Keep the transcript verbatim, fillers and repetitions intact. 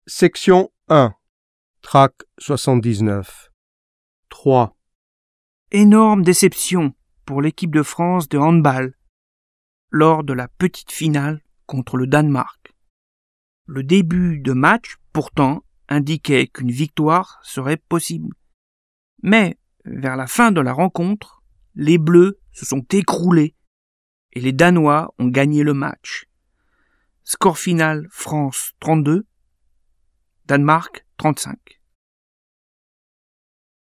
Section un. Track soixante-dix-neuf. trois. Énorme déception pour l'équipe de France de handball lors de la petite finale contre le Danemark. Le début de match, pourtant, indiquait qu'une victoire serait possible. Mais, vers la fin de la rencontre, les Bleus se sont écroulés et les Danois ont gagné le match. Score final France trente-deux, Danemark trente-cinq.